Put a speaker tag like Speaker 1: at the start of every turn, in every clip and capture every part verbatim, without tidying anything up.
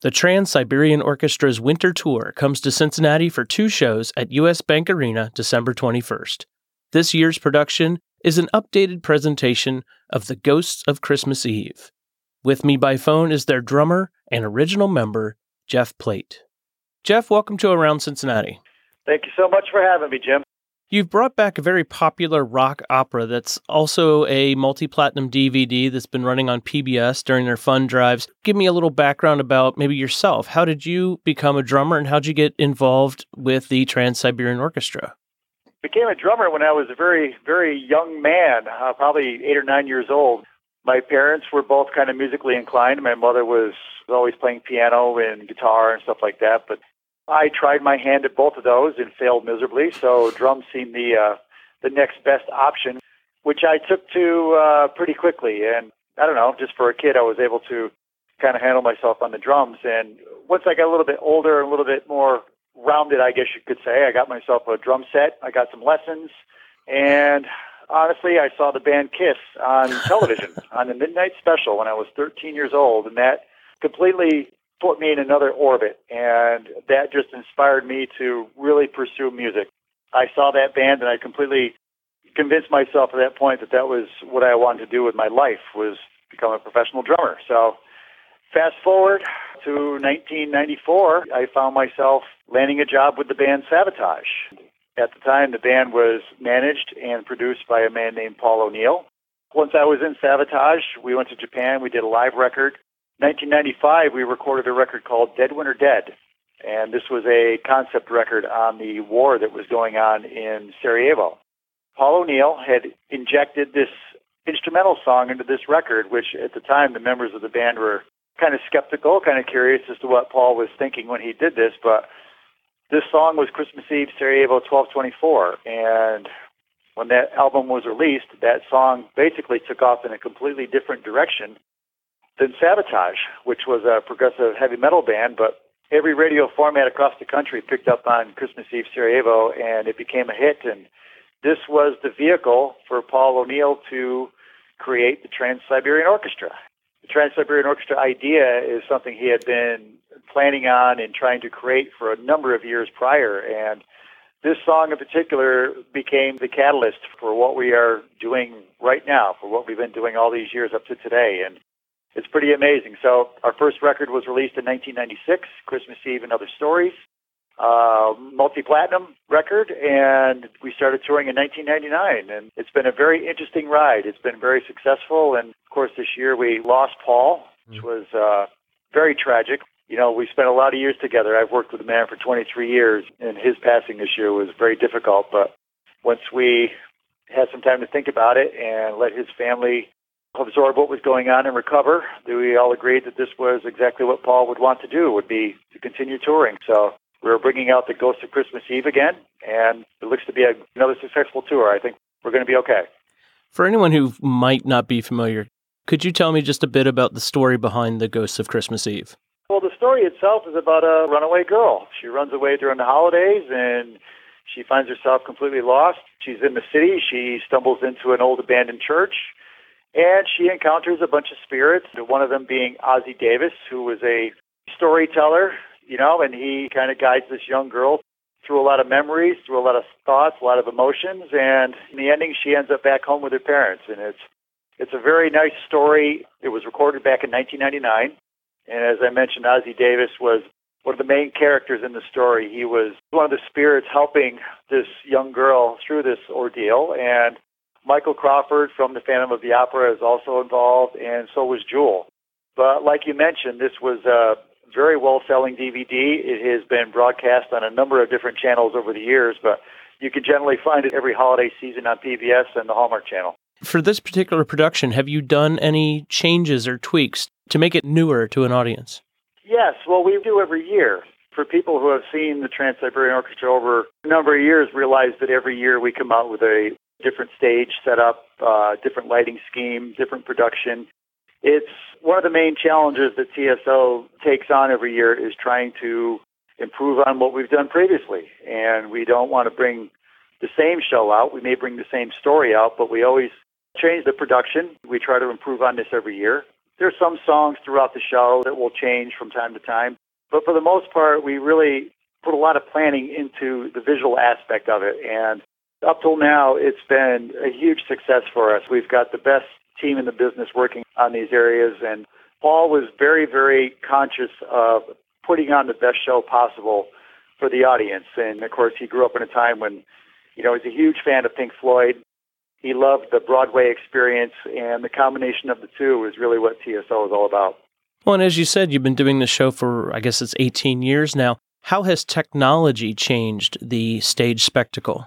Speaker 1: The Trans-Siberian Orchestra's winter tour comes to Cincinnati for two shows at U S Bank Arena December twenty-first. This year's production is an updated presentation of The Ghosts of Christmas Eve. With me by phone is their drummer and original member, Jeff Plate. Jeff, welcome to Around Cincinnati.
Speaker 2: Thank you so much for having me, Jim.
Speaker 1: You've brought back a very popular rock opera that's also a multi-platinum D V D that's been running on P B S during their fund drives. Give me a little background about maybe yourself. How did you become a drummer, and how did you get involved with the Trans-Siberian Orchestra?
Speaker 2: Became a drummer when I was a very, very young man, uh, probably eight or nine years old. My parents were both kind of musically inclined. My mother was always playing piano and guitar and stuff like that, but I tried my hand at both of those and failed miserably, so drums seemed the uh, the next best option, which I took to uh, pretty quickly. And I don't know, just for a kid, I was able to kind of handle myself on the drums. And once I got a little bit older and a little bit more rounded, I guess you could say, I got myself a drum set, I got some lessons, and honestly, I saw the band Kiss on television on the Midnight Special when I was thirteen years old, and that completely put me in another orbit, and that just inspired me to really pursue music. I saw that band, and I completely convinced myself at that point that that was what I wanted to do with my life, was become a professional drummer. So fast forward to nineteen ninety-four, I found myself landing a job with the band Savatage. At the time, the band was managed and produced by a man named Paul O'Neill. Once I was in Savatage, we went to Japan, we did a live record. nineteen ninety-five, we recorded a record called Dead Winter Dead, and this was a concept record on the war that was going on in Sarajevo. Paul O'Neill had injected this instrumental song into this record, which at the time the members of the band were kind of skeptical, kind of curious as to what Paul was thinking when he did this, but this song was Christmas Eve, Sarajevo, twelve twenty-four, and when that album was released, that song basically took off in a completely different direction than Savatage, which was a progressive heavy metal band, but every radio format across the country picked up on Christmas Eve, Sarajevo, and it became a hit, and this was the vehicle for Paul O'Neill to create the Trans-Siberian Orchestra. The Trans-Siberian Orchestra idea is something he had been planning on and trying to create for a number of years prior, and this song in particular became the catalyst for what we are doing right now, for what we've been doing all these years up to today, and it's pretty amazing. So our first record was released in nineteen ninety-six, Christmas Eve and Other Stories, uh, multi-platinum record, and we started touring in nineteen ninety-nine, and it's been a very interesting ride. It's been very successful, and of course this year we lost Paul, which was uh, very tragic. You know, we spent a lot of years together. I've worked with the man for twenty-three years, and his passing this year was very difficult, but once we had some time to think about it and let his family absorb what was going on and recover, we all agreed that this was exactly what Paul would want to do, would be to continue touring. So we're bringing out the Ghosts of Christmas Eve again, and it looks to be a, another successful tour. I think we're going to be okay.
Speaker 1: For anyone who might not be familiar, could you tell me just a bit about the story behind the Ghosts of Christmas Eve?
Speaker 2: Well, the story itself is about a runaway girl. She runs away during the holidays, and she finds herself completely lost. She's in the city. She stumbles into an old abandoned church, and she encounters a bunch of spirits, one of them being Ozzie Davis, who was a storyteller, you know, and he kind of guides this young girl through a lot of memories, through a lot of thoughts, a lot of emotions, and in the ending, she ends up back home with her parents, and it's it's a very nice story. It was recorded back in nineteen ninety-nine, and as I mentioned, Ozzie Davis was one of the main characters in the story. He was one of the spirits helping this young girl through this ordeal, and Michael Crawford from the Phantom of the Opera is also involved, and so was Jewel. But like you mentioned, this was a very well-selling D V D. It has been broadcast on a number of different channels over the years, but you can generally find it every holiday season on P B S and the Hallmark Channel.
Speaker 1: For this particular production, have you done any changes or tweaks to make it newer to an audience?
Speaker 2: Yes, well, we do every year. For people who have seen the Trans-Siberian Orchestra over a number of years, realize that every year we come out with a different stage setup, uh, different lighting scheme, different production. It's one of the main challenges that T S O takes on every year is trying to improve on what we've done previously. And we don't want to bring the same show out. We may bring the same story out, but we always change the production. We try to improve on this every year. There's some songs throughout the show that will change from time to time. But for the most part, we really put a lot of planning into the visual aspect of it. And up till now, it's been a huge success for us. We've got the best team in the business working on these areas. And Paul was very, very conscious of putting on the best show possible for the audience. And, of course, he grew up in a time when, you know, he's a huge fan of Pink Floyd. He loved the Broadway experience, and the combination of the two is really what T S O is all about.
Speaker 1: Well, and as you said, you've been doing the show for, I guess it's eighteen years now. How has technology changed the stage spectacle?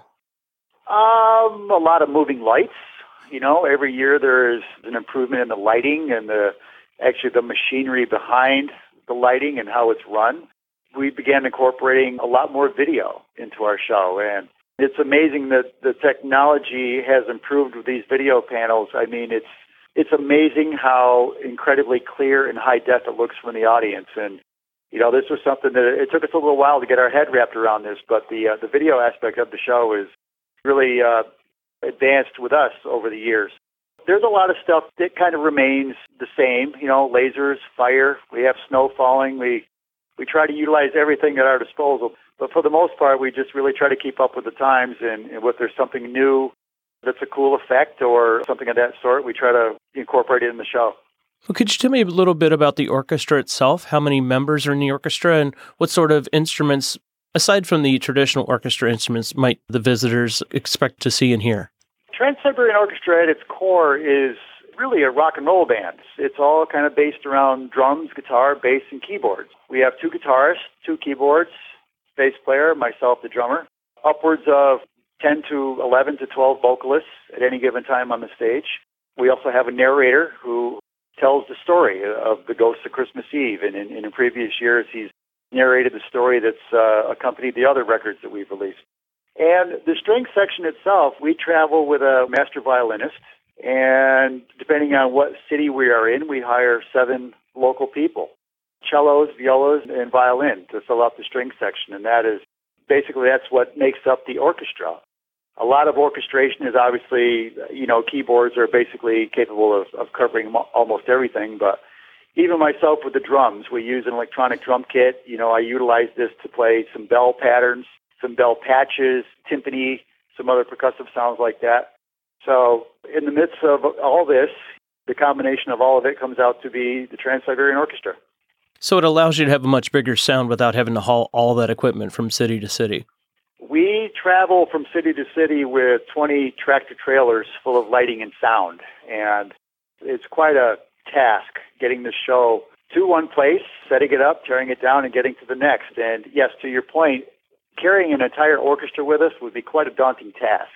Speaker 2: Um, a lot of moving lights. You know, every year there's an improvement in the lighting and the actually the machinery behind the lighting and how it's run. We began incorporating a lot more video into our show, and it's amazing that the technology has improved with these video panels. I mean, it's it's amazing how incredibly clear and high def it looks from the audience. And, you know, this was something that it took us a little while to get our head wrapped around this, but the uh, the video aspect of the show is really uh, advanced with us over the years. There's a lot of stuff that kind of remains the same, you know, lasers, fire, we have snow falling, we we try to utilize everything at our disposal. But for the most part, we just really try to keep up with the times, and, and if there's something new that's a cool effect or something of that sort, we try to incorporate it in the show.
Speaker 1: Well, could you tell me a little bit about the orchestra itself? How many members are in the orchestra, and what sort of instruments, aside from the traditional orchestra instruments, might the visitors expect to see and hear?
Speaker 2: Trans-Siberian Orchestra at its core is really a rock and roll band. It's all kind of based around drums, guitar, bass, and keyboards. We have two guitarists, two keyboards, bass player, myself, the drummer, upwards of ten to eleven to twelve vocalists at any given time on the stage. We also have a narrator who tells the story of the Ghosts of Christmas Eve, and in, in previous years he's narrated the story that's uh, accompanied the other records that we've released. And the string section itself, we travel with a master violinist, and depending on what city we are in, we hire seven local people, cellos, violas, and violin to fill out the string section, and that is basically that's what makes up the orchestra. A lot of orchestration is obviously, you know, keyboards are basically capable of, of covering mo- almost everything, but even myself with the drums, we use an electronic drum kit. You know, I utilize this to play some bell patterns, some bell patches, timpani, some other percussive sounds like that. So in the midst of all this, the combination of all of it comes out to be the Trans-Siberian Orchestra.
Speaker 1: So it allows you to have a much bigger sound without having to haul all that equipment from city to city.
Speaker 2: We travel from city to city with twenty tractor trailers full of lighting and sound, and it's quite a task getting the show to one place, setting it up, tearing it down, and getting to the next. And yes, to your point, carrying an entire orchestra with us would be quite a daunting task.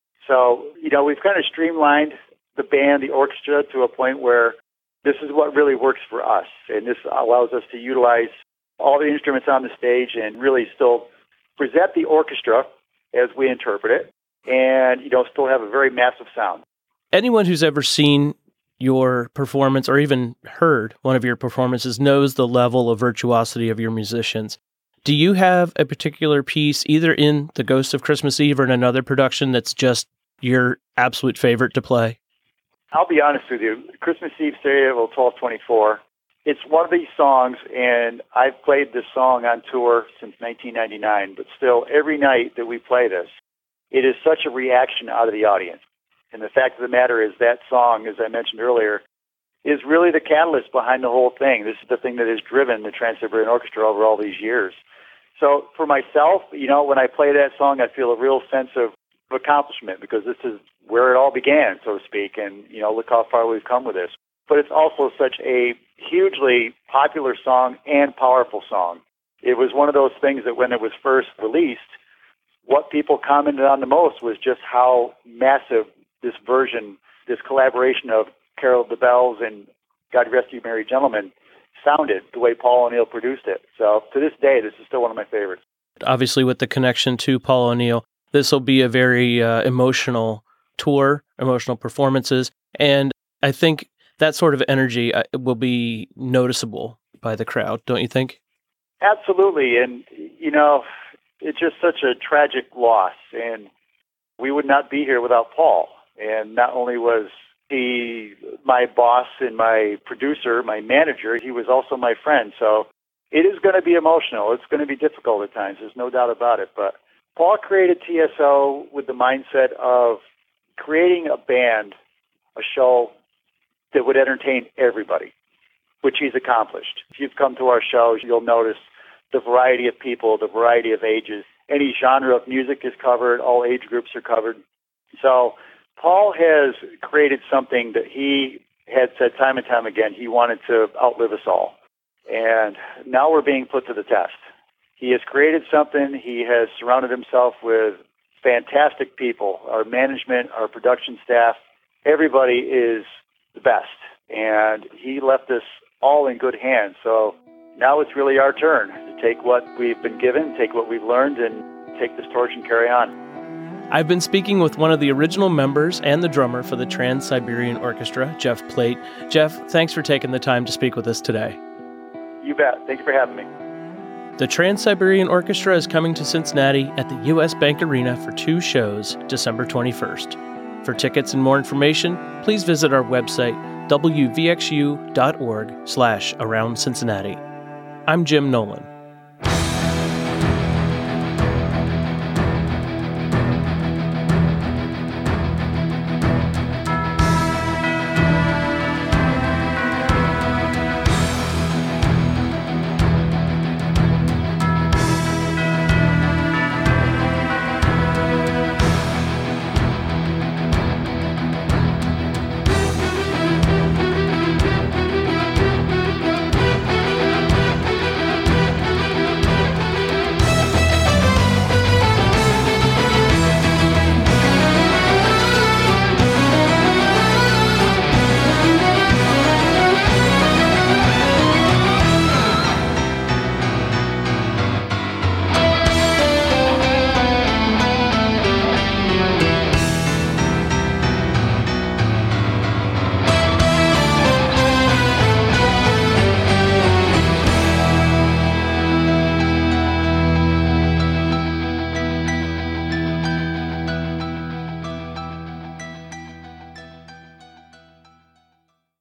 Speaker 2: So, you know, we've kind of streamlined the band, the orchestra, to a point where this is what really works for us. And this allows us to utilize all the instruments on the stage and really still present the orchestra as we interpret it and, you know, still have a very massive sound.
Speaker 1: Anyone who's ever seen your performance or even heard one of your performances knows the level of virtuosity of your musicians. Do you have a particular piece, either in The Ghost of Christmas Eve or in another production, that's just your absolute favorite to play?
Speaker 2: I'll be honest with you. Christmas Eve Serial twelve twenty-four, it's one of these songs, and I've played this song on tour since nineteen ninety-nine, but still, every night that we play this, it is such a reaction out of the audience. And the fact of the matter is that song, as I mentioned earlier, is really the catalyst behind the whole thing. This is the thing that has driven the Trans-Siberian Orchestra over all these years. So for myself, you know, when I play that song, I feel a real sense of accomplishment because this is where it all began, so to speak. And, you know, look how far we've come with this. But it's also such a hugely popular song and powerful song. It was one of those things that when it was first released, what people commented on the most was just how massive this version, this collaboration of Carol of the Bells and God Rest You Merry Gentlemen sounded the way Paul O'Neill produced it. So to this day, this is still one of my favorites.
Speaker 1: Obviously, with the connection to Paul O'Neill, this will be a very uh, emotional tour, emotional performances, and I think that sort of energy uh, will be noticeable by the crowd, don't you think?
Speaker 2: Absolutely, and, you know, it's just such a tragic loss, and we would not be here without Paul. And not only was He, my boss and my producer, my manager, he was also my friend. So it is going to be emotional. It's going to be difficult at times. There's no doubt about it. But Paul created T S O with the mindset of creating a band, a show that would entertain everybody, which he's accomplished. If you've come to our shows, you'll notice the variety of people, the variety of ages. Any genre of music is covered. All age groups are covered. So Paul has created something that he had said time and time again he wanted to outlive us all. And now we're being put to the test. He has created something. He has surrounded himself with fantastic people. Our management, our production staff, everybody is the best. And he left us all in good hands. So now it's really our turn to take what we've been given, take what we've learned, and take this torch and carry on.
Speaker 1: I've been speaking with one of the original members and the drummer for the Trans-Siberian Orchestra, Jeff Plate. Jeff, thanks for taking the time to speak with us today.
Speaker 2: You bet. Thank you for having me.
Speaker 1: The Trans-Siberian Orchestra is coming to Cincinnati at the U S Bank Arena for two shows, December twenty-first. For tickets and more information, please visit our website, w v x u dot org slash around Cincinnati. I'm Jim Nolan.